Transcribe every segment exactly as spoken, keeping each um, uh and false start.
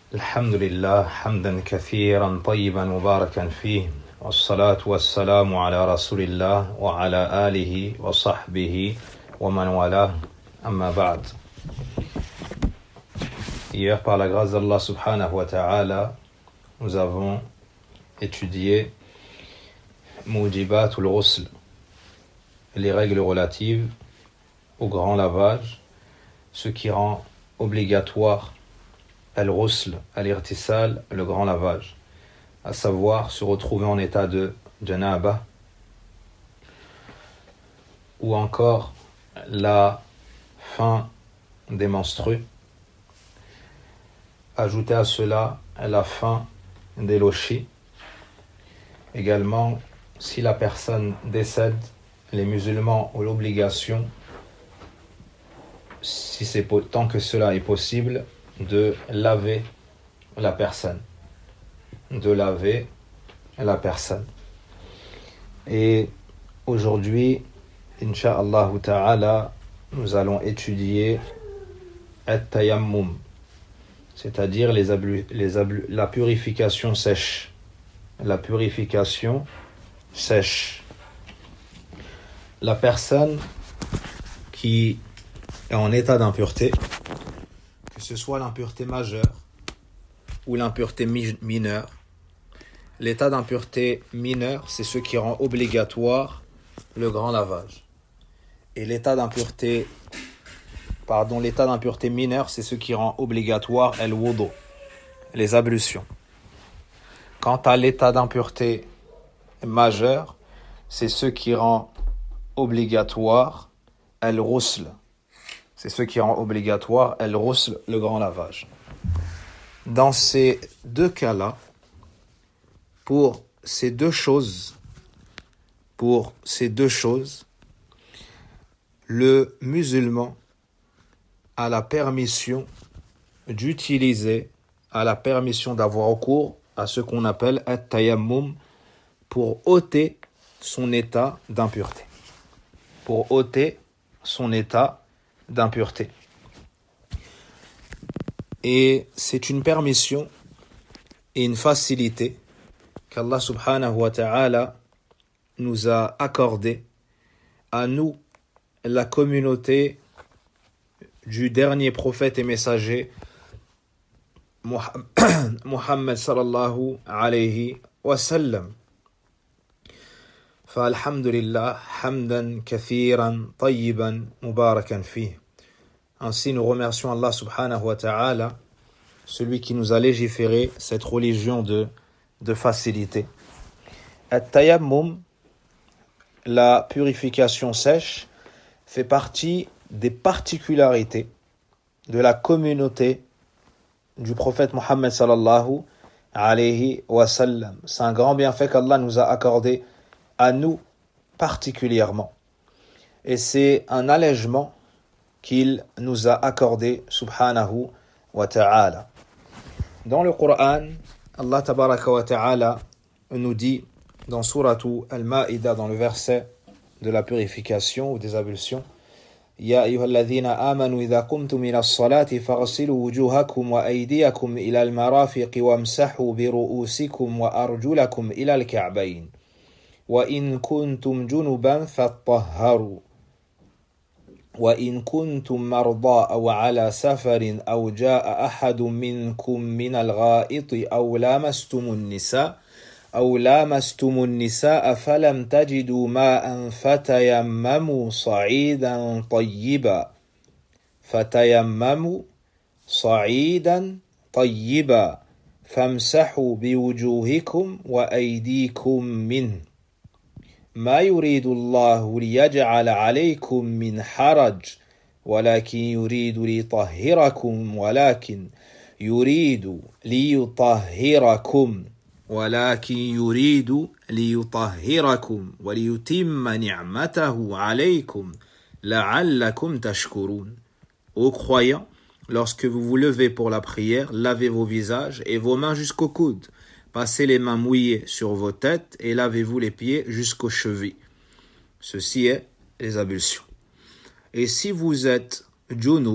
الحمد لله حمدا كثيرا طيبا مباركا فيه والصلاة والسلام على رسول الله وعلى آله وصحبه ومن والاه أما بعد. Hier, par la grâce d'Allah subhanahu wa ta'ala, nous avons étudié Mujibat ul-Ghusl, les règles relatives au grand lavage, ce qui rend obligatoire al-Ghusl, al-Irtisal, le grand lavage, à savoir se retrouver en état de janaba, ou encore la fin des menstrues. Ajouter à cela la fin des lochis. Également, si la personne décède, les musulmans ont l'obligation, si c'est tant que cela est possible, de laver la personne. De laver la personne. Et aujourd'hui, Inch'Allah ta'ala, nous allons étudier at-tayammum, c'est-à-dire les ablu, les ablu, la purification sèche. La purification sèche. La personne qui est en état d'impureté, que ce soit l'impureté majeure ou l'impureté mi- mineure, l'état d'impureté mineure, c'est ce qui rend obligatoire le grand lavage. Et l'état d'impureté Pardon, l'état d'impureté mineure, c'est ce qui rend obligatoire el-wudu, les ablutions. Quant à l'état d'impureté majeure, c'est ce qui rend obligatoire el-ghusl. C'est ce qui rend obligatoire el-ghusl, le grand lavage. Dans ces deux cas-là, pour ces deux choses, pour ces deux choses, le musulman à la permission d'utiliser, à la permission d'avoir recours à ce qu'on appelle at-tayammum pour ôter son état d'impureté. Pour ôter son état d'impureté. Et c'est une permission et une facilité qu'Allah subhanahu wa ta'ala nous a accordé à nous, la communauté du dernier prophète et messager Muhammad sallallahu alayhi wa sallam. Falhamdulillah hamdan kathiran tayyiban mubarakan fih. Ainsi nous remercions Allah subhanahu wa ta'ala, celui qui nous a légiféré cette religion de, de facilité. At-tayammum, la purification sèche, fait partie des particularités de la communauté du prophète Mohammed sallallahu alayhi wa sallam. C'est un grand bienfait qu'Allah nous a accordé à nous particulièrement. Et c'est un allègement qu'il nous a accordé subhanahu wa ta'ala. Dans le Coran, Allah tabaraka wa ta'ala nous dit dans suratu Al-Ma'ida, dans le verset de la purification ou des ablutions, يا أيها الذين آمنوا إذا قمتم إلى الصلاة فاغسلوا وجوهكم وأيديكم إلى المرافق وامسحوا برؤوسكم وأرجلكم إلى الكعبين وإن كنتم جنبا فاطهروا وإن كنتم مرضى أو على سفر أو جاء أحد منكم من الغائط أو لامستم النساء أو لامستم النساء فلم تجدوا ماء فتيمموا صعيدا طيبا فتيمموا صعيدا طيبا فامسحوا بوجوهكم وأيديكم منه ما يريد الله ليجعل عليكم من حرج ولكن يريد ليطهركم ولكن يريد ليطهركم ولكن يريد ليطهركم وليتم نعمته عليكم لعلكم تشكرون. Ô croyants, lorsque vous vous levez pour la prière, lavez vos visages et vos mains jusqu'aux coudes. Passez les mains mouillées sur vos têtes et lavez-vous les pieds jusqu'aux chevilles. Ceci est les ablutions. Et si vous êtes junub,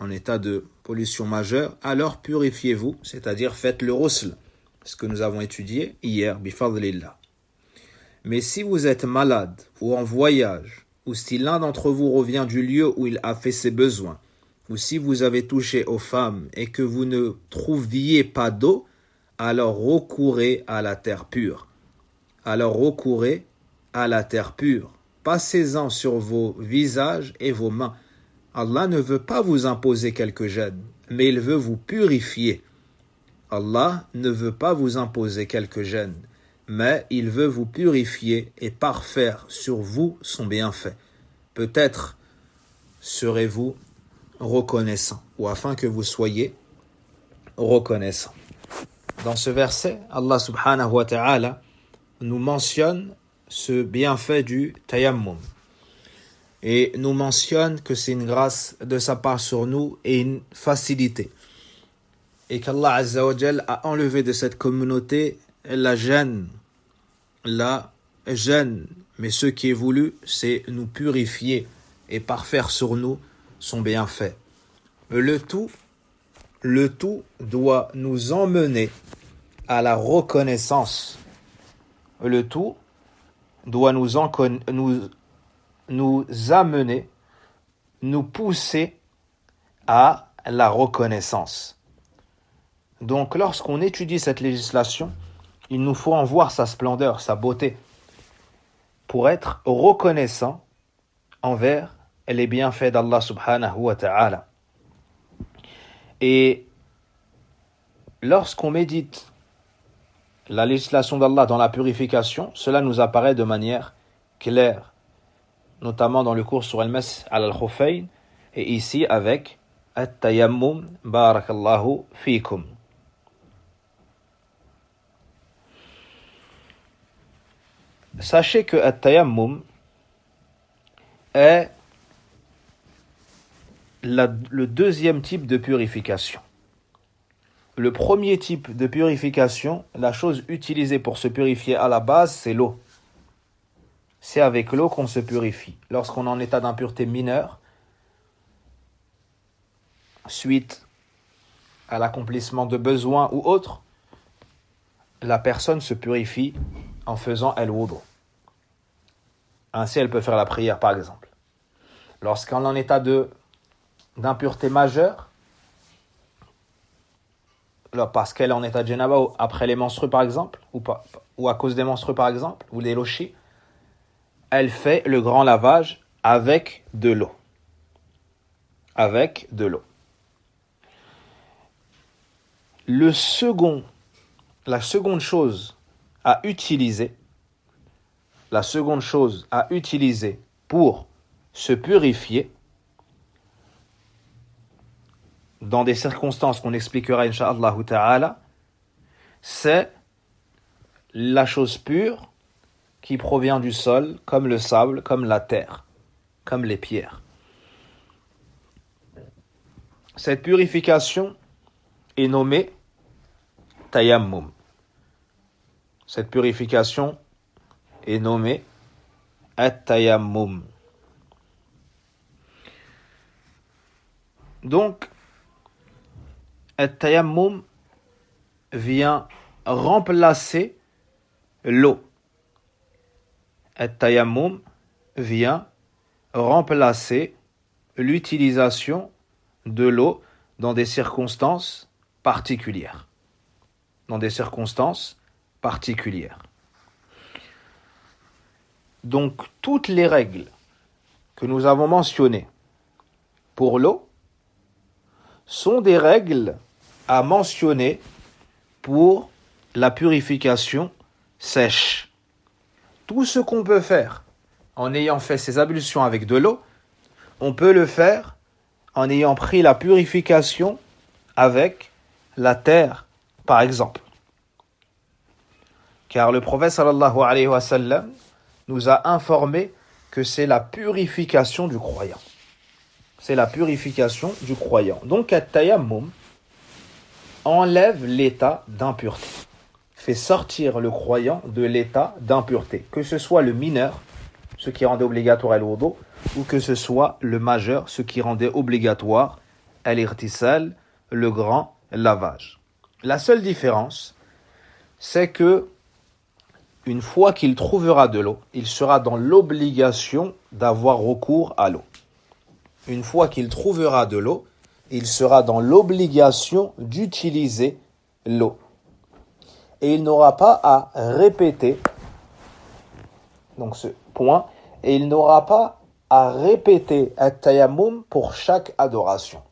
en état de pollution majeure, alors purifiez-vous, c'est-à-dire faites le ghusl, ce que nous avons étudié hier, bifadlillah. Mais si vous êtes malade ou en voyage, ou si l'un d'entre vous revient du lieu où il a fait ses besoins, ou si vous avez touché aux femmes et que vous ne trouviez pas d'eau, alors recourez à la terre pure. Alors recourez à la terre pure. Passez-en sur vos visages et vos mains. Allah ne veut pas vous imposer quelque gêne, mais il veut vous purifier. Allah ne veut pas vous imposer quelque gêne, mais il veut vous purifier et parfaire sur vous son bienfait. Peut-être serez-vous reconnaissant, ou afin que vous soyez reconnaissant. Dans ce verset, Allah subhanahu wa ta'ala nous mentionne ce bienfait du tayammum et nous mentionne que c'est une grâce de sa part sur nous et une facilité, et qu'Allah azza wa jal a enlevé de cette communauté la gêne, la gêne, mais ce qui est voulu, c'est nous purifier et parfaire sur nous son bienfait. Le tout, le tout doit nous emmener à la reconnaissance. Le tout doit nous, encon- nous, nous amener, nous pousser à la reconnaissance. Donc, lorsqu'on étudie cette législation, il nous faut en voir sa splendeur, sa beauté, pour être reconnaissant envers les bienfaits d'Allah subhanahu wa ta'ala. Et lorsqu'on médite la législation d'Allah dans la purification, cela nous apparaît de manière claire, notamment dans le cours sur al-Mas al-Khuffayn, et ici avec at-tayammum, barakallahu fikum. Sachez que at-tayammum est la, le deuxième type de purification. Le premier type de purification, la chose utilisée pour se purifier à la base, c'est l'eau. C'est avec l'eau qu'on se purifie. Lorsqu'on est en état d'impureté mineure, suite à l'accomplissement de besoins ou autres, la personne se purifie en faisant al-wudu. Ainsi, elle peut faire la prière, par exemple. Lorsqu'on est en état de, d'impureté majeure, parce qu'elle est en état de janaba après les menstrues, par exemple, ou, pas, ou à cause des menstrues, par exemple, ou des lochis, elle fait le grand lavage avec de l'eau. Avec de l'eau. Le second, la seconde chose à utiliser, la seconde chose à utiliser pour se purifier, dans des circonstances qu'on expliquera incha'Allah ta'ala, c'est la chose pure qui provient du sol, comme le sable, comme la terre, comme les pierres. Cette purification est nommée tayammum. Cette purification est nommée at-tayammum. Donc, at-tayammum vient remplacer l'eau. At-tayammum vient remplacer l'utilisation de l'eau dans des circonstances particulières. Dans des circonstances particulières. Donc, toutes les règles que nous avons mentionnées pour l'eau sont des règles à mentionner pour la purification sèche. Tout ce qu'on peut faire en ayant fait ces ablutions avec de l'eau, on peut le faire en ayant pris la purification avec la terre, par exemple. Car le prophète sallallahu alayhi wa sallam nous a informé que c'est la purification du croyant. C'est la purification du croyant. Donc, at-tayammum enlève l'état d'impureté. Fait sortir le croyant de l'état d'impureté. Que ce soit le mineur, ce qui rendait obligatoire al-wudu, ou que ce soit le majeur, ce qui rendait obligatoire al-irtisal, le grand lavage. La seule différence, c'est que une fois qu'il trouvera de l'eau, il sera dans l'obligation d'avoir recours à l'eau. Une fois qu'il trouvera de l'eau, il sera dans l'obligation d'utiliser l'eau. Et il n'aura pas à répéter, donc ce point, et il n'aura pas à répéter at-tayammum pour chaque adoration.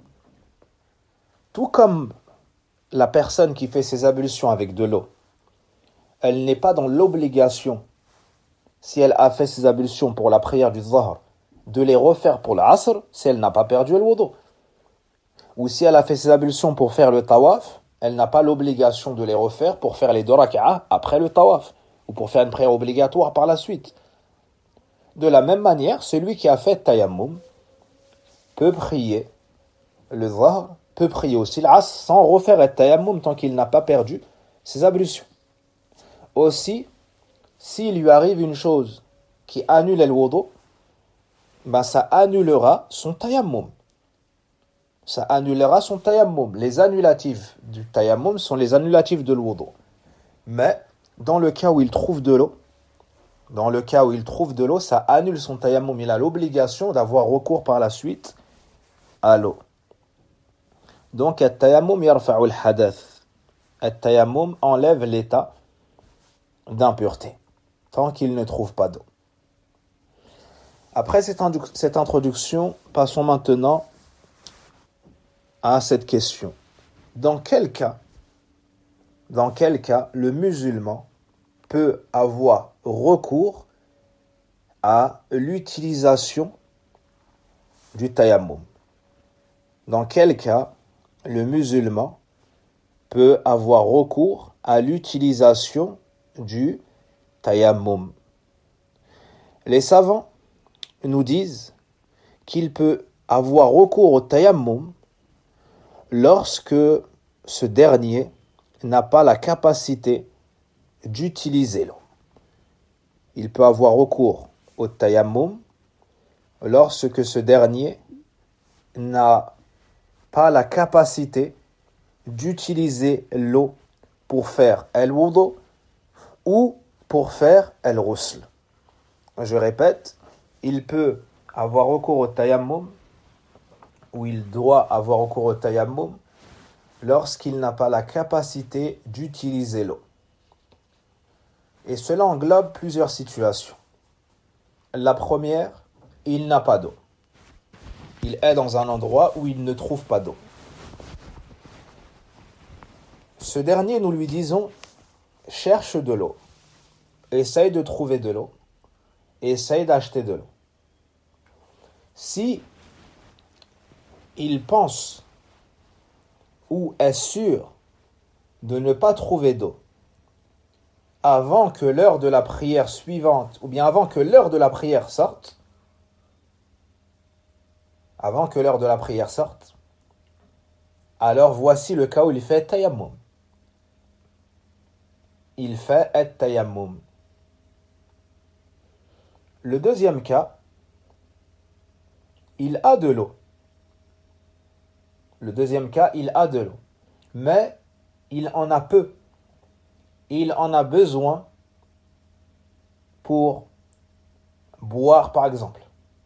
Tout comme la personne qui fait ses ablutions avec de l'eau, elle n'est pas dans l'obligation, si elle a fait ses ablutions pour la prière du Dhahr, de les refaire pour l'Asr, si elle n'a pas perdu le wudu. Ou si elle a fait ses ablutions pour faire le tawaf, elle n'a pas l'obligation de les refaire pour faire les deux raka'ah après le tawaf, ou pour faire une prière obligatoire par la suite. De la même manière, celui qui a fait tayammum peut prier le Dhahr, peut prier aussi l'Asr sans refaire le tayammum tant qu'il n'a pas perdu ses ablutions. Aussi, s'il lui arrive une chose qui annule le wudu, ben ça annulera son tayammum. Ça annulera son tayammum. Les annulatifs du tayammum sont les annulatifs de l'wudu. Mais dans le cas où il trouve de l'eau, dans le cas où il trouve de l'eau, ça annule son tayammum. Il a l'obligation d'avoir recours par la suite à l'eau. Donc, at-tayammum yarfa'u al-hadath. At-tayammum enlève l'état d'impureté, tant qu'il ne trouve pas d'eau. Après cette, indu- cette introduction, passons maintenant à cette question. Dans quel cas, dans quel cas le musulman peut avoir recours à l'utilisation du tayammum? Dans quel cas le musulman peut avoir recours à l'utilisation du tayammum? Les savants nous disent qu'il peut avoir recours au tayammum lorsque ce dernier n'a pas la capacité d'utiliser l'eau. Il peut avoir recours au tayammum lorsque ce dernier n'a pas la capacité d'utiliser l'eau pour faire al-wudu ou pour faire al-ghusl. Je répète, il peut avoir recours au tayammum ou il doit avoir recours au tayammum lorsqu'il n'a pas la capacité d'utiliser l'eau. Et cela englobe plusieurs situations. La première, il n'a pas d'eau. Il est dans un endroit où il ne trouve pas d'eau. Ce dernier, nous lui disons, cherche de l'eau, essaye de trouver de l'eau, essaye d'acheter de l'eau. Si il pense ou est sûr de ne pas trouver d'eau avant que l'heure de la prière suivante, ou bien avant que l'heure de la prière sorte, avant que l'heure de la prière sorte, alors voici le cas où il fait tayammum. Il fait at-tayammum. Le deuxième cas, il a de l'eau. Le deuxième cas, il a de l'eau. Mais il en a peu. Il en a besoin pour boire, par exemple.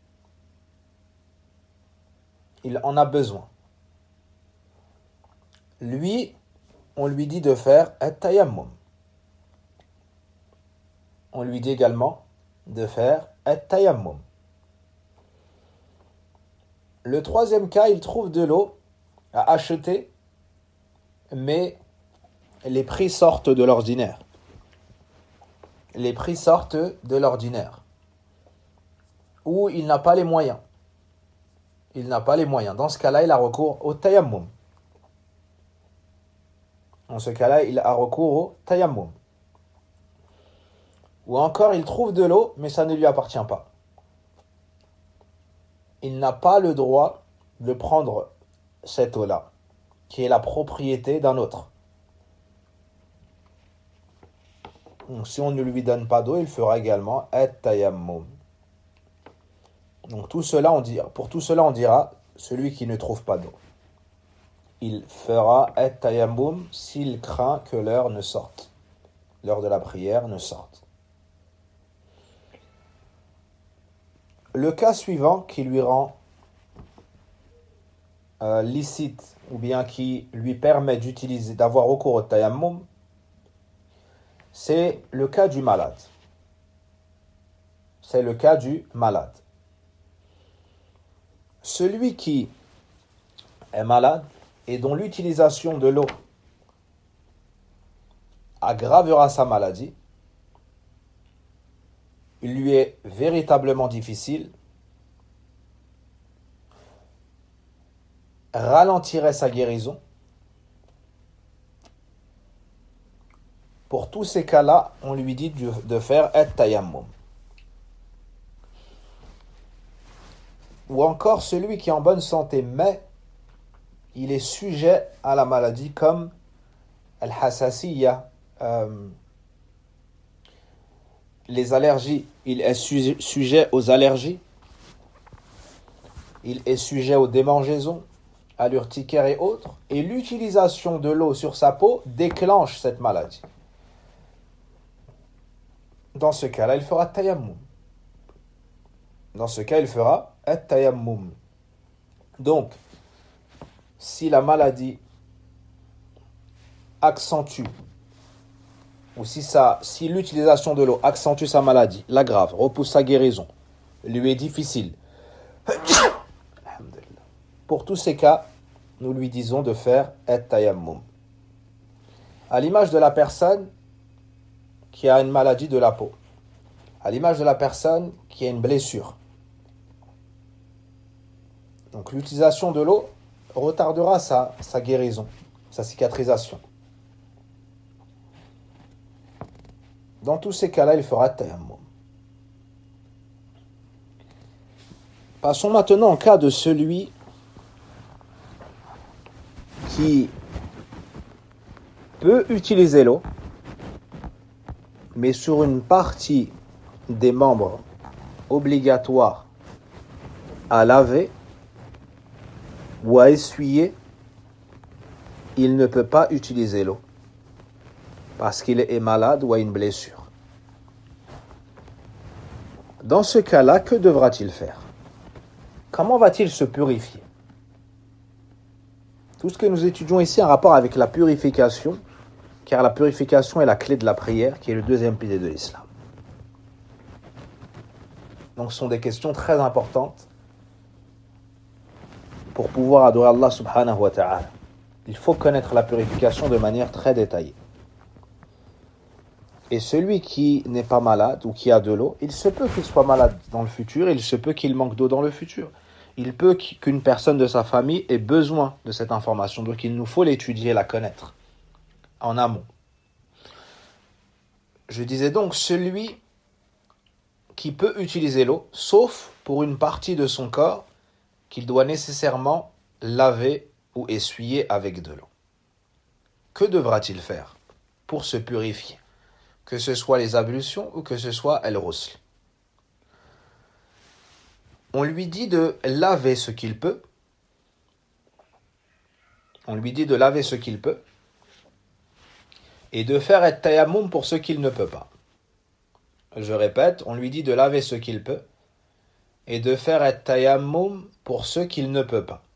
Il en a besoin. Lui, on lui dit de faire at-tayammum. On lui dit également de faire at-tayammum. Le troisième cas, il trouve de l'eau à acheter, mais les prix sortent de l'ordinaire. Les prix sortent de l'ordinaire. Ou il n'a pas les moyens. Il n'a pas les moyens. Dans ce cas-là, il a recours au tayammum. Dans ce cas-là, il a recours au tayammum. Ou encore, il trouve de l'eau, mais ça ne lui appartient pas. Il n'a pas le droit de prendre cette eau-là, qui est la propriété d'un autre. Donc, si on ne lui donne pas d'eau, il fera également at-tayammum. Donc, tout cela, on dira, pour tout cela, on dira, celui qui ne trouve pas d'eau, il fera at-tayammum s'il craint que l'heure ne sorte, l'heure de la prière ne sorte. Le cas suivant qui lui rend euh, licite ou bien qui lui permet d'utiliser, d'avoir recours au tayammum, c'est le cas du malade. C'est le cas du malade. Celui qui est malade et dont l'utilisation de l'eau aggravera sa maladie, il lui est véritablement difficile, ralentirait sa guérison. Pour tous ces cas-là, on lui dit de faire at-tayammum. Ou encore celui qui est en bonne santé, mais il est sujet à la maladie comme al-hassasiyya, euh, les allergies. Il est su- sujet aux allergies, il est sujet aux démangeaisons, à l'urticaire et autres, et l'utilisation de l'eau sur sa peau déclenche cette maladie. Dans ce cas-là, il fera tayammum. Dans ce cas, il fera at-tayammum. Donc, si la maladie accentue, ou si, ça, si l'utilisation de l'eau accentue sa maladie, l'aggrave, repousse sa guérison, lui est difficile, pour tous ces cas, nous lui disons de faire at-tayammum. À l'image de la personne qui a une maladie de la peau, à l'image de la personne qui a une blessure. Donc l'utilisation de l'eau retardera sa, sa guérison, sa cicatrisation. Dans tous ces cas-là, il fera tayammum. Passons maintenant au cas de celui qui peut utiliser l'eau, mais sur une partie des membres obligatoires à laver ou à essuyer, il ne peut pas utiliser l'eau parce qu'il est malade ou a une blessure. Dans ce cas-là, que devra-t-il faire? Comment va-t-il se purifier? Tout ce que nous étudions ici a un rapport avec la purification, car la purification est la clé de la prière, qui est le deuxième pilier de l'islam. Donc ce sont des questions très importantes pour pouvoir adorer Allah subhanahu wa ta'ala. Il faut connaître la purification de manière très détaillée. Et celui qui n'est pas malade ou qui a de l'eau, il se peut qu'il soit malade dans le futur, il se peut qu'il manque d'eau dans le futur. Il peut qu'une personne de sa famille ait besoin de cette information. Donc il nous faut l'étudier, la connaître en amont. Je disais donc celui qui peut utiliser l'eau, sauf pour une partie de son corps qu'il doit nécessairement laver ou essuyer avec de l'eau. Que devra-t-il faire pour se purifier? Que ce soit les ablutions ou que ce soit el-ghusl. On lui dit de laver ce qu'il peut. On lui dit de laver ce qu'il peut. Et de faire at-tayammum pour ce qu'il ne peut pas. Je répète, on lui dit de laver ce qu'il peut. Et de faire at-tayammum pour ce qu'il ne peut pas.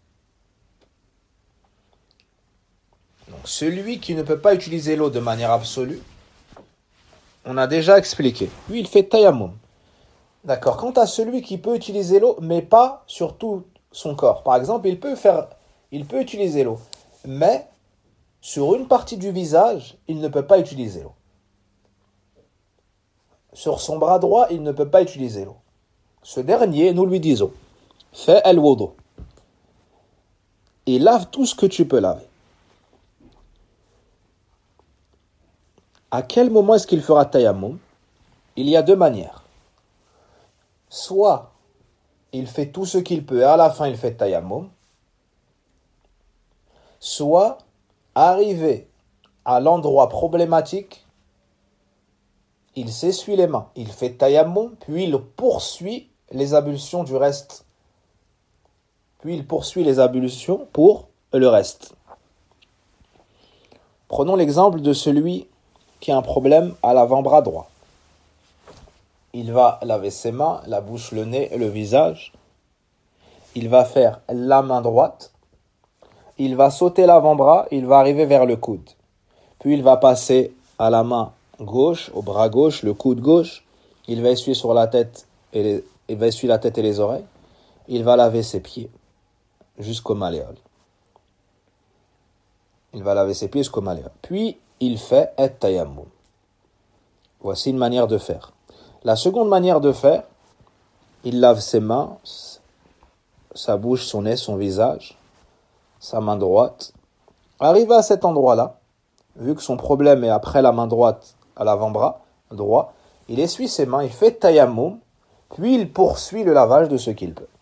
Donc celui qui ne peut pas utiliser l'eau de manière absolue, on a déjà expliqué. Lui, il fait tayammum. D'accord. Quant à celui qui peut utiliser l'eau, mais pas sur tout son corps. Par exemple, il peut faire, il peut utiliser l'eau, mais sur une partie du visage, il ne peut pas utiliser l'eau. Sur son bras droit, il ne peut pas utiliser l'eau. Ce dernier, nous lui disons, fais al-wudu. Et lave tout ce que tu peux laver. À quel moment est-ce qu'il fera tayammum? Il y a deux manières. Soit il fait tout ce qu'il peut et à la fin il fait tayammum. Soit arrivé à l'endroit problématique, il s'essuie les mains, il fait tayammum, puis il poursuit les ablutions du reste. puis il poursuit les ablutions pour le reste. Prenons l'exemple de celui qui a un problème à l'avant-bras droit. Il va laver ses mains, la bouche, le nez et le visage. Il va faire la main droite. Il va sauter l'avant-bras, il va arriver vers le coude. Puis il va passer à la main gauche, au bras gauche, le coude gauche. Il va essuyer sur la tête et les, il va essuyer la tête et les oreilles. Il va laver ses pieds jusqu'au malléole. Il va laver ses pieds jusqu'au malléole. Puis il fait at-tayammum. Voici une manière de faire. La seconde manière de faire, il lave ses mains, sa bouche, son nez, son visage, sa main droite. Arrivé à cet endroit-là, vu que son problème est après la main droite à l'avant-bras droit, il essuie ses mains, il fait tayammum, puis il poursuit le lavage de ce qu'il peut.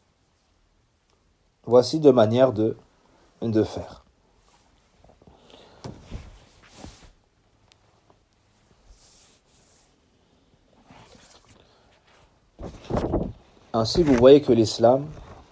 Voici deux manières de, de faire. Ainsi, vous voyez que l'islam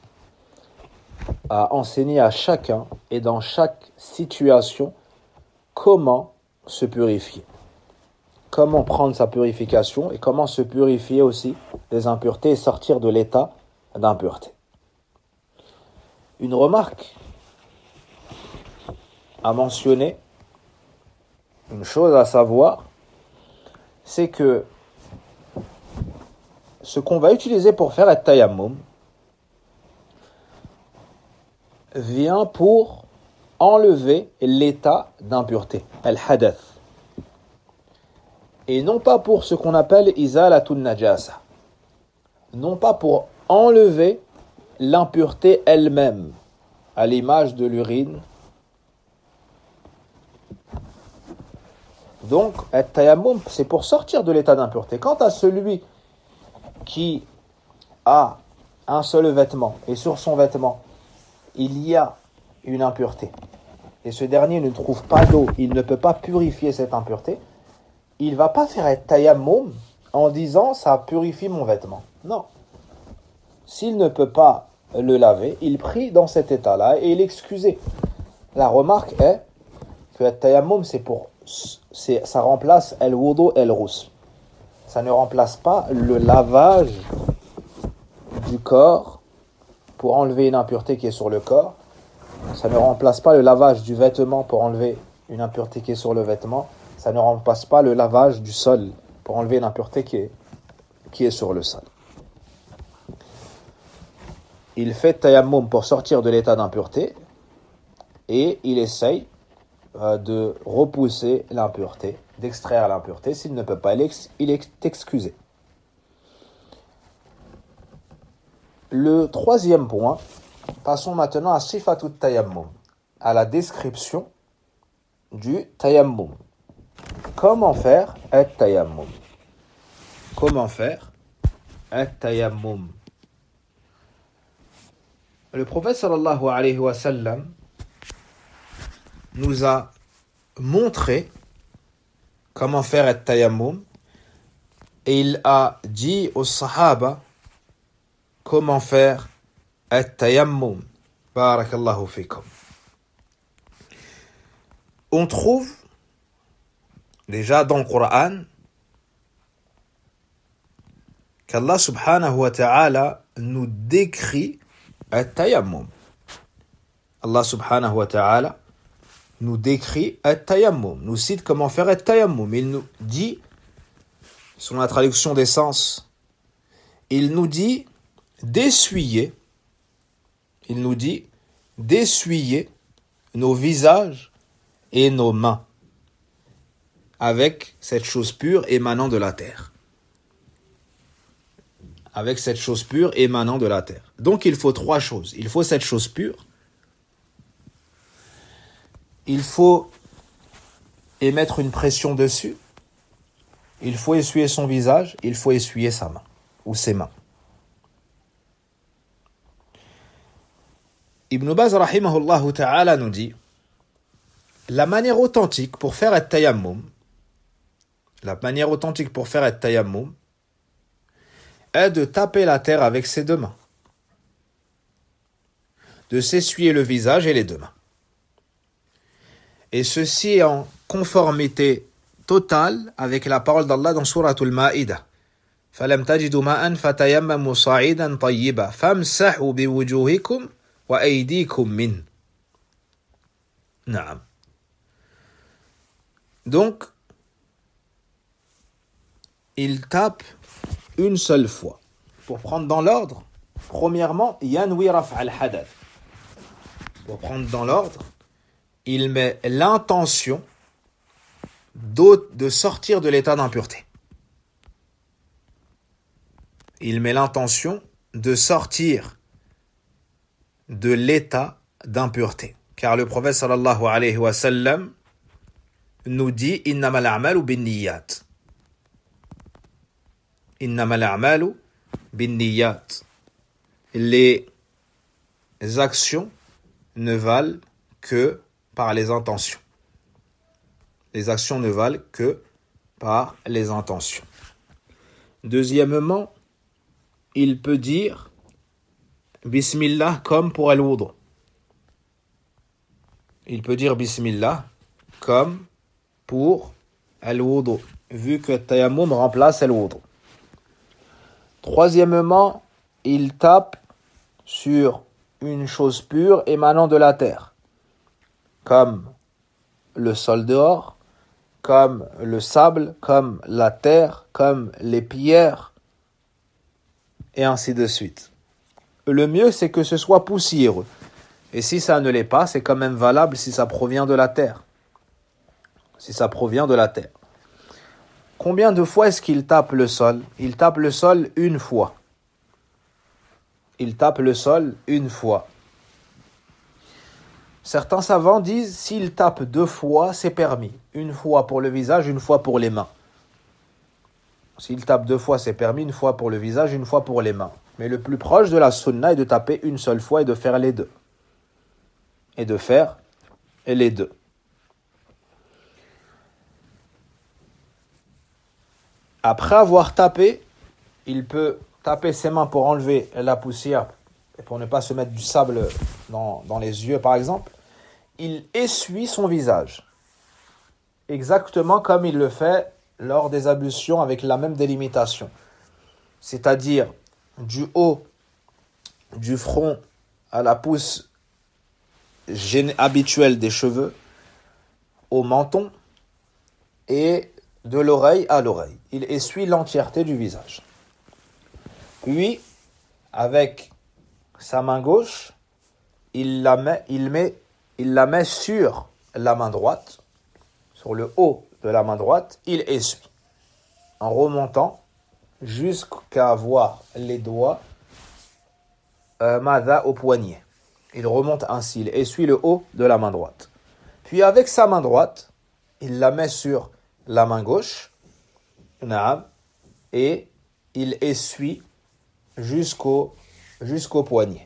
a enseigné à chacun et dans chaque situation comment se purifier, comment prendre sa purification et comment se purifier aussi des impuretés et sortir de l'état d'impureté. Une remarque à mentionner, une chose à savoir, c'est que ce qu'on va utiliser pour faire le tayammum vient pour enlever l'état d'impureté, al-hadath. Et non pas pour ce qu'on appelle izalatun najasa. Non pas pour enlever l'impureté elle-même, à l'image de l'urine. Donc, al-tayammum, c'est pour sortir de l'état d'impureté. Quant à celui qui a un seul vêtement, et sur son vêtement, il y a une impureté, et ce dernier ne trouve pas d'eau, il ne peut pas purifier cette impureté, il ne va pas faire un tayammum en disant « ça purifie mon vêtement ». Non. S'il ne peut pas le laver, il prie dans cet état-là et il est excusé. La remarque est que le tayammum, c'est pour, c'est, ça remplace el wudu el ghusl. Ça ne remplace pas le lavage du corps pour enlever une impureté qui est sur le corps. Ça ne remplace pas le lavage du vêtement pour enlever une impureté qui est sur le vêtement. Ça ne remplace pas le lavage du sol pour enlever une impureté qui est, qui est sur le sol. Il fait tayammum pour sortir de l'état d'impureté et il essaye euh, de repousser l'impureté, d'extraire l'impureté. S'il ne peut pas, il est, il est excusé. Le troisième point, passons maintenant à sifatut tayammum, à la description du tayammum. Comment faire un tayammum? Comment faire un tayammum? Le prophète sallallahu alayhi wa sallam nous a montré comment faire un tayammum et il a dit aux sahaba comment faire un tayammum. Barakallahu fikum. On trouve déjà dans le Coran qu'Allah subhanahu wa ta'ala nous décrit un tayammum. Allah subhanahu wa ta'ala nous décrit un tayammum, nous cite comment faire un tayammum. Il nous dit, selon la traduction des sens, il nous dit d'essuyer, il nous dit d'essuyer nos visages et nos mains avec cette chose pure émanant de la terre. Avec cette chose pure émanant de la terre. Donc il faut trois choses. Il faut cette chose pure. Il faut émettre une pression dessus. Il faut essuyer son visage. Il faut essuyer sa main ou ses mains. Ibn Baz rahimahullah ta'ala nous dit la manière authentique pour faire un tayammum, la manière authentique pour faire un tayammum est de taper la terre avec ses deux mains. de s'essuyer le visage et les deux mains. Et ceci est en conformité totale avec la parole d'Allah dans Souratul Ma'idah. فَلَمْ تَجِدُوا مَاءً فَتَيَمَّمُوا صَعِيدًا طَيِّبًا فَامْسَحُوا بِوُجُوهِكُمْ وَأَيْدِيكُمْ مِنْهُ. Naam. Donc, il tape une seule fois. Pour prendre dans l'ordre, premièrement, yanwi raf' al-hadath. Pour prendre dans l'ordre, il met l'intention de sortir de l'état d'impureté. Il met l'intention de sortir de l'état d'impureté. Car le prophète sallallahu alayhi wa sallam nous dit innamal a'malu binniyat. Innamal a'malu binniyat. Les actions ne valent que par les intentions. Les actions ne valent que par les intentions. Deuxièmement, il peut dire Bismillah comme pour al-wudu. Il peut dire Bismillah comme pour al-wudu, vu que tayammum remplace al-wudu. Troisièmement, il tape sur une chose pure émanant de la terre, comme le sol dehors, comme le sable, comme la terre, comme les pierres, et ainsi de suite. Le mieux, c'est que ce soit poussiéreux. Et si ça ne l'est pas, c'est quand même valable si ça provient de la terre. Si ça provient de la terre. Combien de fois est-ce qu'il tape le sol? Il tape le sol une fois. Il tape le sol une fois. Certains savants disent s'il tape deux fois, c'est permis. Une fois pour le visage, une fois pour les mains. S'il tape deux fois, c'est permis. Une fois pour le visage, une fois pour les mains. Mais le plus proche de la sunna est de taper une seule fois et de faire les deux. Et de faire les deux. Après avoir tapé, il peut taper ses mains pour enlever la poussière et pour ne pas se mettre du sable dans, dans les yeux, par exemple. Il essuie son visage, exactement comme il le fait lors des ablutions avec la même délimitation. C'est-à-dire du haut du front à la pousse habituelle des cheveux, au menton et de l'oreille à l'oreille. Il essuie l'entièreté du visage. Puis, avec sa main gauche, il la met, il met, il la met sur la main droite, sur le haut de la main droite, il essuie, en remontant jusqu'à voir les doigts euh, madha au poignet. Il remonte ainsi, il essuie le haut de la main droite. Puis avec sa main droite, il la met sur la main gauche, et il essuie jusqu'au, jusqu'au poignet.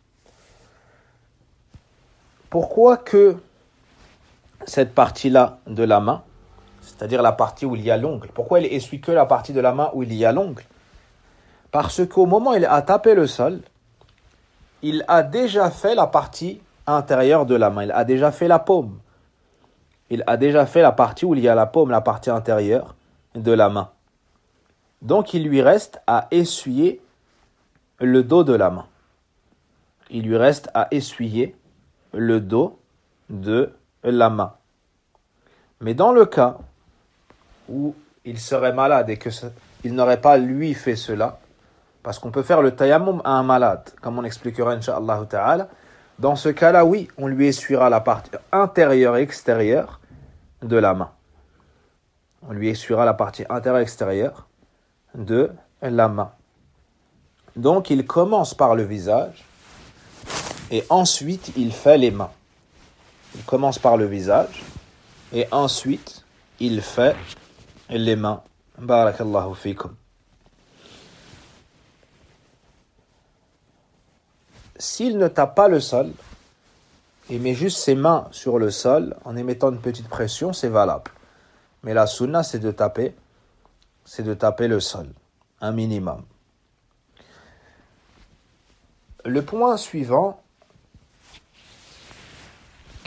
Pourquoi que cette partie-là de la main, c'est-à-dire la partie où il y a l'ongle, pourquoi il essuie que la partie de la main où il y a l'ongle? Parce qu'au moment où il a tapé le sol, il a déjà fait la partie intérieure de la main, il a déjà fait la paume. Il a déjà fait la partie où il y a la paume, la partie intérieure de la main. Donc il lui reste à essuyer le dos de la main. Il lui reste à essuyer le dos de la main. Mais dans le cas où il serait malade et qu'il n'aurait pas lui fait cela, parce qu'on peut faire le tayammum à un malade, comme on expliquera incha'Allah ta'ala, dans ce cas-là, oui, on lui essuiera la partie intérieure et extérieure de la main. On lui essuiera la partie intérieure et extérieure de la main. Donc, il commence par le visage et ensuite, il fait les mains. Il commence par le visage et ensuite, il fait les mains. Barakallahu fikum. S'il ne tape pas le sol, il met juste ses mains sur le sol en émettant une petite pression, c'est valable. Mais la sunna, c'est de taper, c'est de taper le sol, un minimum. Le point suivant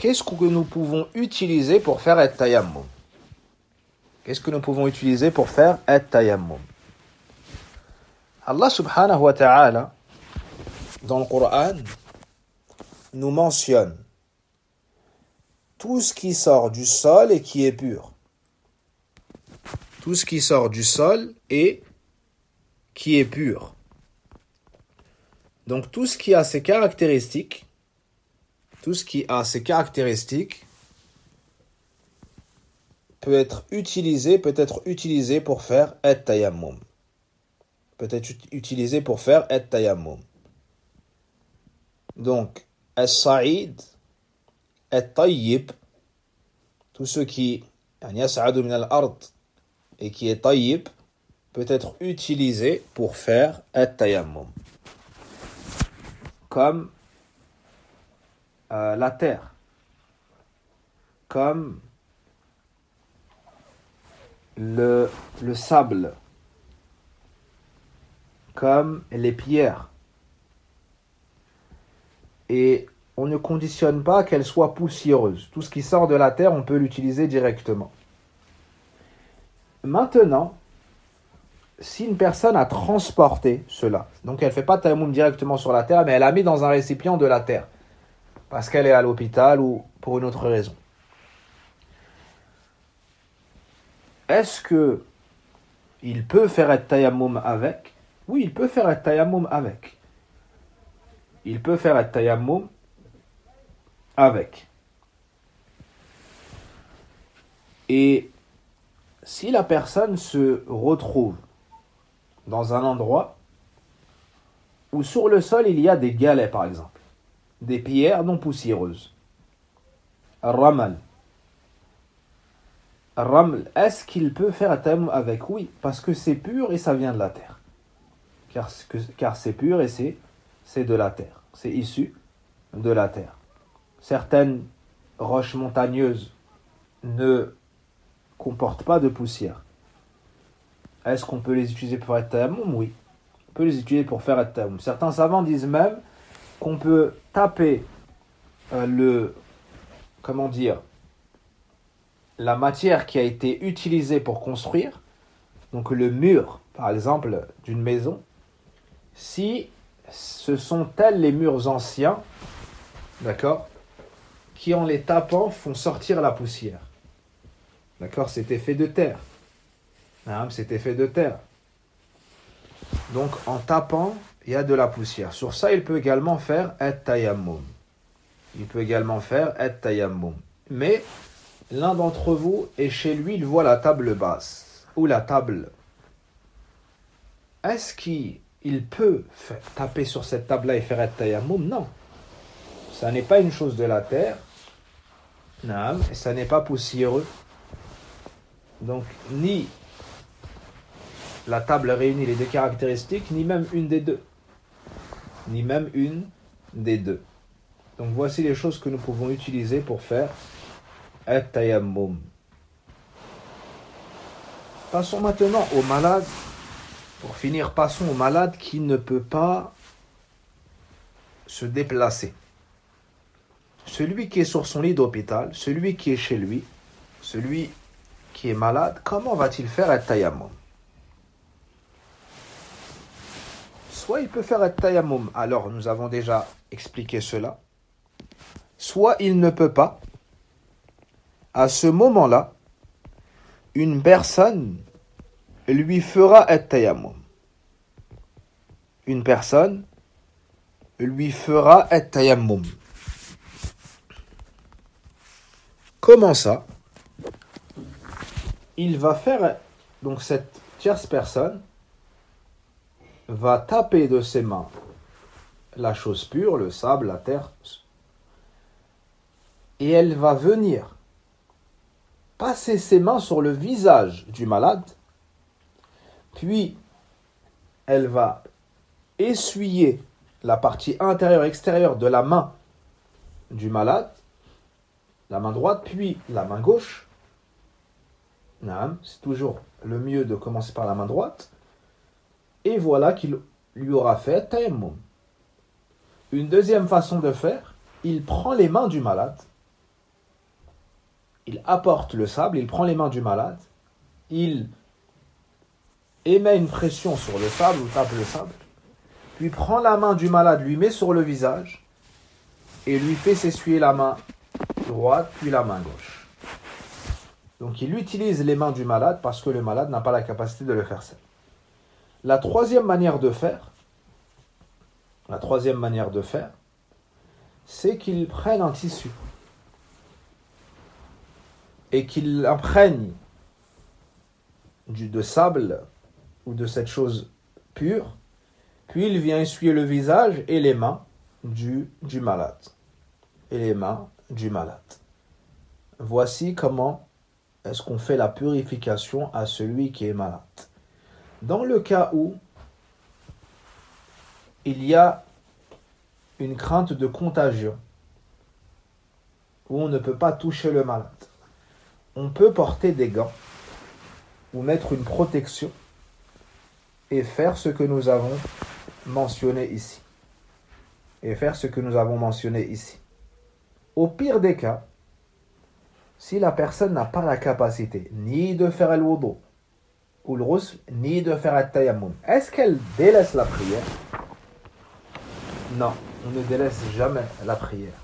qu'est-ce que nous pouvons utiliser pour faire at-tayammum? Qu'est-ce que nous pouvons utiliser pour faire at-tayammum? Allah subhanahu wa ta'ala, dans le Coran, nous mentionne tout ce qui sort du sol et qui est pur. Tout ce qui sort du sol et qui est pur. Donc tout ce qui a ces caractéristiques, tout ce qui a ces caractéristiques peut être utilisé, peut être utilisé pour faire at-tayammum. Peut être utilisé pour faire at-tayammum. Donc, as-sa'id, at-tayyib, tout ce qui yas'adu min al-ard et qui est tayyib, peut être utilisé pour faire at-tayammum. Comme euh, la terre, comme le, le sable, comme les pierres. Et on ne conditionne pas qu'elle soit poussiéreuse. Tout ce qui sort de la terre, on peut l'utiliser directement. Maintenant, si une personne a transporté cela, donc elle ne fait pas tayammum directement sur la terre, mais elle a mis dans un récipient de la terre, parce qu'elle est à l'hôpital ou pour une autre raison. Est-ce que il peut faire un tayammum avec? Oui, il peut faire un tayammum avec. Il peut faire un tayammum avec. Et si la personne se retrouve dans un endroit où sur le sol il y a des galets par exemple, des pierres non poussiéreuses, Ramal. Raml, est-ce qu'il peut faire un tayammum avec? Oui, parce que c'est pur et ça vient de la terre. Car, car c'est pur et c'est, c'est de la terre. C'est issu de la terre. Certaines roches montagneuses ne comportent pas de poussière. Est-ce qu'on peut les utiliser pour faire un tayammum? Oui, on peut les utiliser pour faire un tayammum. Certains savants disent même qu'on peut taper euh, le... comment dire la matière qui a été utilisée pour construire, donc le mur, par exemple, d'une maison, si ce sont tels les murs anciens, d'accord, qui en les tapant font sortir la poussière. D'accord, c'était fait de terre. Hein, c'était fait de terre. Donc en tapant, il y a de la poussière. Sur ça, il peut également faire at-tayammum. Il peut également faire at-tayammum. Mais l'un d'entre vous est chez lui, il voit la table basse ou la table. Est-ce qu'il peut faire, taper sur cette table-là et faire un tayammum? Non. Ça n'est pas une chose de la terre. Non. Et ça n'est pas poussiéreux. Donc, ni la table réunit les deux caractéristiques, ni même une des deux. Ni même une des deux. Donc, voici les choses que nous pouvons utiliser pour faire at-tayammum. Passons maintenant aux malades. Pour finir, passons aux malades qui ne peut pas se déplacer. Celui qui est sur son lit d'hôpital, celui qui est chez lui, celui qui est malade, comment va-t-il faire at-tayammum? Soit il peut faire at-tayammum, alors nous avons déjà expliqué cela, soit il ne peut pas. À ce moment-là, une personne lui fera at-tayammum. Une personne lui fera at-tayammum. Comment ça? Il va faire, donc cette tierce personne va taper de ses mains la chose pure, le sable, la terre, et elle va venir passer ses mains sur le visage du malade, puis elle va essuyer la partie intérieure et extérieure de la main du malade, la main droite, puis la main gauche. C'est toujours le mieux de commencer par la main droite. Et voilà qu'il lui aura fait tayammum. Une deuxième façon de faire, il prend les mains du malade il apporte le sable, il prend les mains du malade, il émet une pression sur le sable ou tape le sable, puis prend la main du malade, lui met sur le visage et lui fait s'essuyer la main droite puis la main gauche. Donc il utilise les mains du malade parce que le malade n'a pas la capacité de le faire seul. La troisième manière de faire, la troisième manière de faire, c'est qu'il prenne un tissu et qu'il l'imprègne du, de sable ou de cette chose pure, puis il vient essuyer le visage et les mains du, du malade. Et les mains du malade. Voici comment est-ce qu'on fait la purification à celui qui est malade. Dans le cas où il y a une crainte de contagion, où on ne peut pas toucher le malade, on peut porter des gants ou mettre une protection et faire ce que nous avons mentionné ici. Et faire ce que nous avons mentionné ici. Au pire des cas, si la personne n'a pas la capacité ni de faire le wudu ou le ghusl, ni de faire le tayammum, est-ce qu'elle délaisse la prière? Non, on ne délaisse jamais la prière.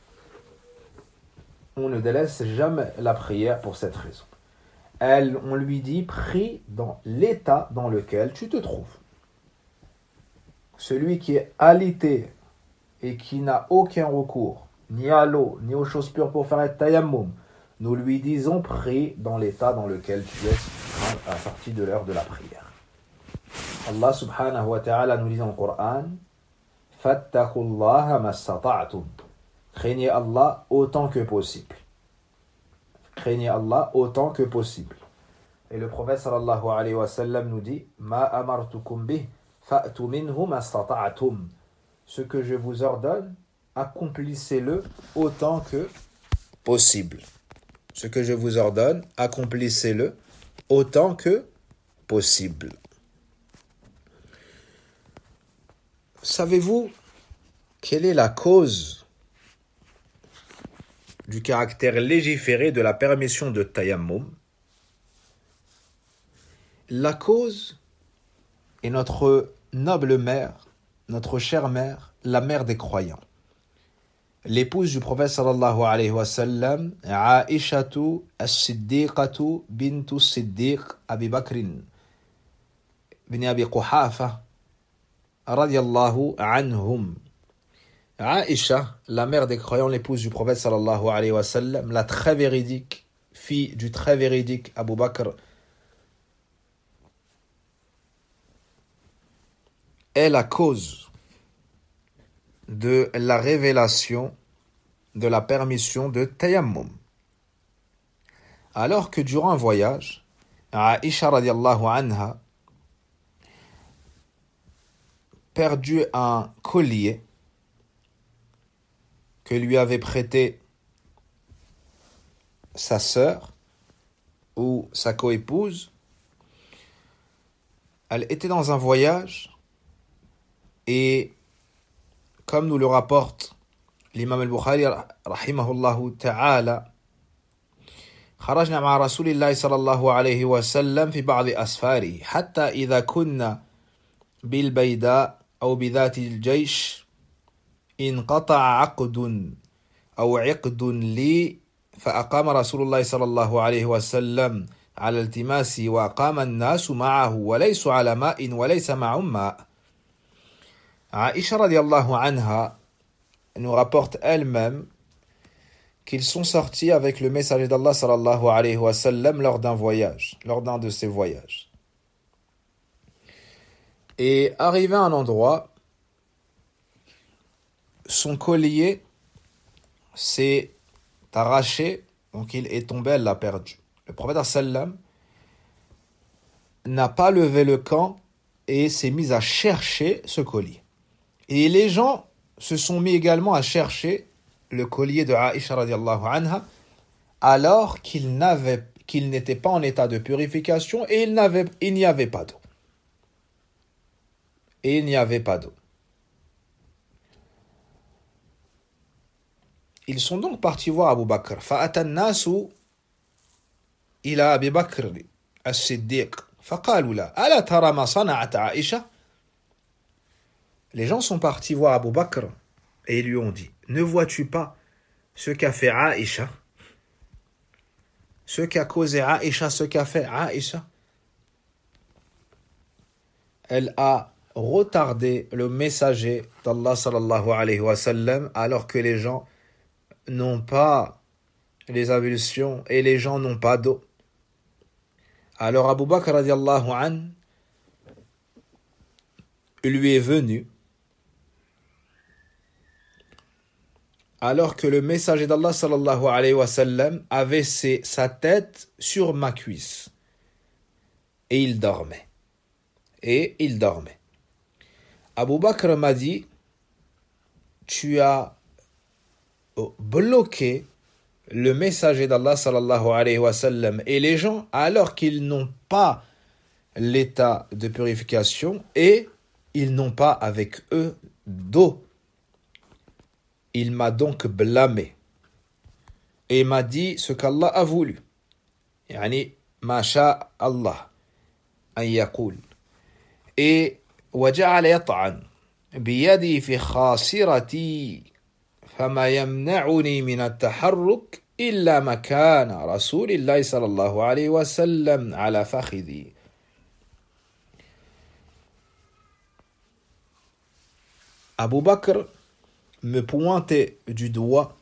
On ne délaisse jamais la prière pour cette raison. Elle, on lui dit, prie dans l'état dans lequel tu te trouves. Celui qui est alité et qui n'a aucun recours, ni à l'eau, ni aux choses pures pour faire le tayammum, nous lui disons, prie dans l'état dans lequel tu es à la sortie de l'heure de la prière. Allah subhanahu wa ta'ala nous dit dans le Coran, Fattakullaha mastata'tum. Craignez Allah autant que possible. Craignez Allah autant que possible. Et le prophète sallallahu alayhi wa sallam nous dit, Ma amartukum bih, fa'tu minhu mastata'tum. Ce que je vous ordonne, accomplissez-le autant que possible. Ce que je vous ordonne, accomplissez-le autant que possible. Savez-vous quelle est la cause du caractère légiféré de la permission de tayammum? La cause est notre noble mère, notre chère mère, la mère des croyants. L'épouse du prophète sallallahu alayhi wa sallam, Aïshatu as-Siddiqatu bintu Siddiq Abi Bakrin bin Abi Quhafa radiyallahu anhum. Aïcha, la mère des croyants, l'épouse du prophète sallallahu alayhi wa sallam, la très véridique fille du très véridique Abu Bakr, est la cause de la révélation de la permission de tayammum. Alors que durant un voyage, Aïcha radiallahu anha perdut un collier que lui avait prêté sa sœur ou sa coépouse. Elle était dans un voyage et comme nous le rapporte l'imam al-Bukhari rahimahullahu ta'ala, خرجنا مع رسول الله صلى الله عليه وسلم في بعض أسفاره حتى إذا كنا بالبيداء أو بذات الجيش انقطع عقد أو عقد لي فأقام رسول الله صلى الله عليه وسلم على التماسي وأقام الناس معه وليس على ماء وليس معهم ماء. Aïcha radiallahu anha nous rapporte elle-même qu'ils sont sortis avec le messager d'Allah sallallahu alayhi wa sallam lors d'un voyage, lors d'un de ces voyages. Et arrivé à un endroit, son collier s'est arraché, donc il est tombé, elle l'a perdu. Le prophète sallam n'a pas levé le camp et s'est mis à chercher ce collier. Et les gens se sont mis également à chercher le collier de Aïcha radiallahu anha alors qu'il n'avait, qu'il n'était pas en état de purification et il, n'avait, il n'y avait pas d'eau. Et il n'y avait pas d'eau. Ils sont donc partis voir Abu Bakr. فَأَتَى النَّاسُ إلى أبي بكر الصديق فقالوا له ألا ترى ما صنعت عائشة. Les gens sont partis voir Abu Bakr et ils lui ont dit, ne vois-tu pas ce qu'a fait Aïcha, ce qu'a causé Aïcha, ce qu'a fait Aïcha? Elle a retardé le messager d'Allah sallallahu alayhi wa sallam alors que les gens n'ont pas les ablutions et les gens n'ont pas d'eau. Alors Abu Bakr radiallahu an lui est venu alors que le messager d'Allah sallallahu alayhi wa sallam avait ses, sa tête sur ma cuisse. Et il dormait. Et il dormait. Abu Bakr m'a dit, tu as bloqué le messager d'Allah sallallahu alayhi wa sallam et les gens alors qu'ils n'ont pas l'état de purification et ils n'ont pas avec eux d'eau. Il m'a donc blâmé et m'a dit ce qu'Allah a voulu. Yani, ma sha Allah an yaqul. Et وجعل يطعن بيدي في خاصرتي فما يمنعني من التحرك إلا مكان رسول الله صلى الله عليه وسلم على فخذي. Abu Bakr me pointait du doigt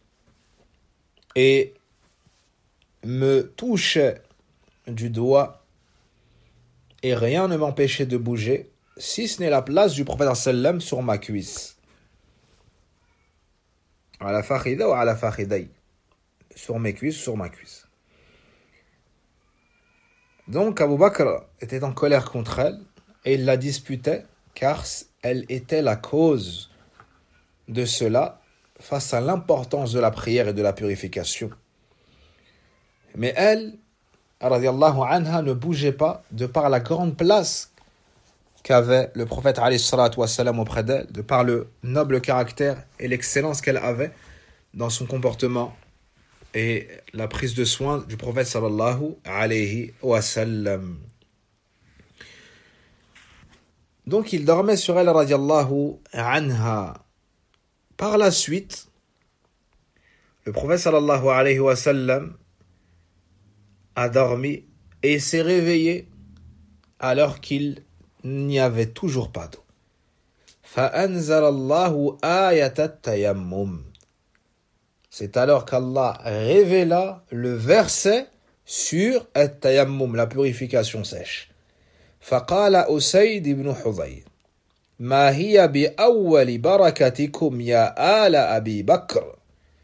et me touchait du doigt et rien ne m'empêchait de bouger si ce n'est la place du prophète sallam sur ma cuisse. Ala fakhida ou ala fakhiday, sur mes cuisses, sur ma cuisse. Donc Abu Bakr était en colère contre elle et il la disputait car elle était la cause de cela face à l'importance de la prière et de la purification. Mais elle, radiallahu anha, ne bougeait pas de par la grande place qu'avait le prophète alayhi salatu wassalam auprès d'elle, de par le noble caractère et l'excellence qu'elle avait dans son comportement et la prise de soin du prophète sallallahu alayhi wa sallam. Donc il dormait sur elle radiallahu anha. Par la suite, le prophète sallallahu alayhi wa sallam a dormi et s'est réveillé alors qu'il n'y avait toujours pas d'eau. فَأَنزَلَ اللَّهُ آيَةَ التَّيَمُّمِ. C'est alors qu'Allah révéla le verset sur التَّيَمُّم, la purification sèche. فقال أسيد بن حضير ما هي بأول بركتكم يا آل أبي بكر.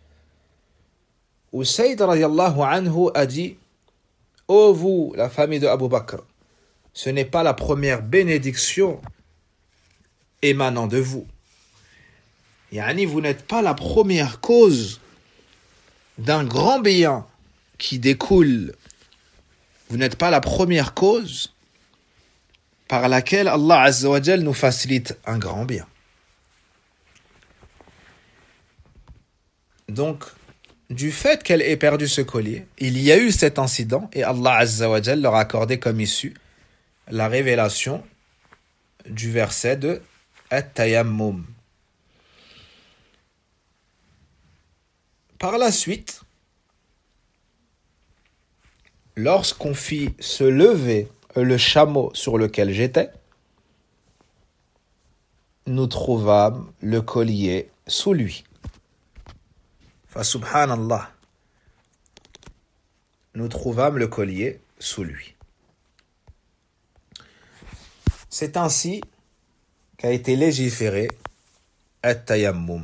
Usayd radiallahu anhu a dit, ô vous, la famille de Abu Bakr, ce n'est pas la première bénédiction émanant de vous. Yani, vous n'êtes pas la première cause d'un grand bien qui découle. Vous n'êtes pas la première cause par laquelle Allah Azza wa Jal nous facilite un grand bien. Donc, du fait qu'elle ait perdu ce collier, il y a eu cet incident et Allah Azza wa Jal leur a accordé comme issue la révélation du verset de At-Tayammum. Par la suite, lorsqu'on fit se lever le chameau sur lequel j'étais, nous trouvâmes le collier sous lui. Fa subhanallah. Nous trouvâmes le collier sous lui. C'est ainsi qu'a été légiféré At-Tayammum.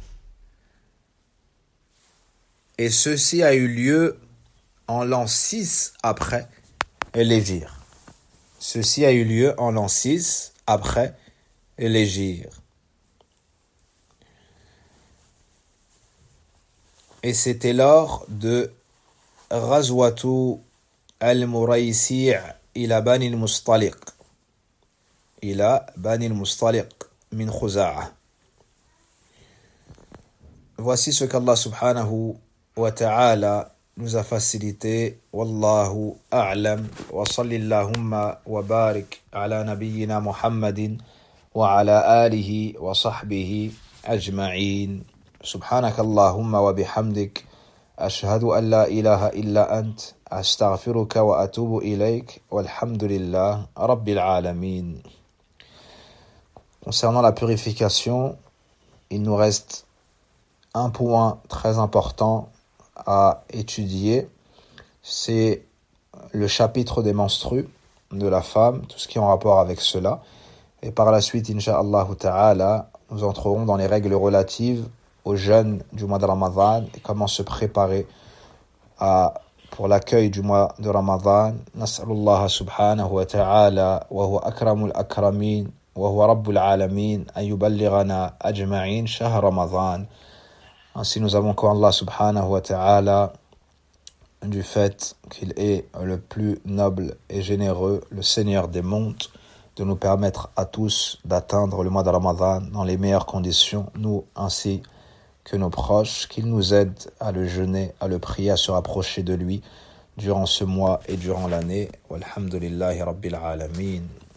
Et ceci a eu lieu en l'an six après l'Hégire. Ceci a eu lieu en l'an six après l'Hégire. Et c'était lors de Ghazwatu al-Muraysi' ila Bani al-Mustaliq. Ila Bani al-Mustaliq min Khuza'a. Voici ce qu'Allah subhanahu wa ta'ala nous a facilité. Wallahu a'lam. Wa sallillahumma wa barik ala nabiyyina Muhammadin wa ala alihi wa sahbihi ajma'in. Subhanakallahumma wa bihamdik. Ashhadu an la ilaha illa ant. Astaghfiruka wa atubu ilayk. Walhamdulillah rabbil alamin. Concernant la purification, il nous reste un point très important à étudier, c'est le chapitre des menstrues de la femme, tout ce qui est en rapport avec cela. Et par la suite, incha'Allah ta'ala, nous entrerons dans les règles relatives au jeûne du mois de Ramadan et comment se préparer à, pour l'accueil du mois de Ramadan. Nas'alullah subhanahu wa ta'ala wa huwa akramul akramin wa huwa rabbul alamin an yuballighana ajma'in shahr Ramadan. Ainsi nous avons qu'Allah Allah subhanahu wa ta'ala du fait qu'il est le plus noble et généreux, le Seigneur des mondes, de nous permettre à tous d'atteindre le mois de Ramadan dans les meilleures conditions, nous ainsi que nos proches, qu'il nous aide à le jeûner, à le prier, à se rapprocher de lui durant ce mois et durant l'année. Walhamdulillahi rabbil alamin.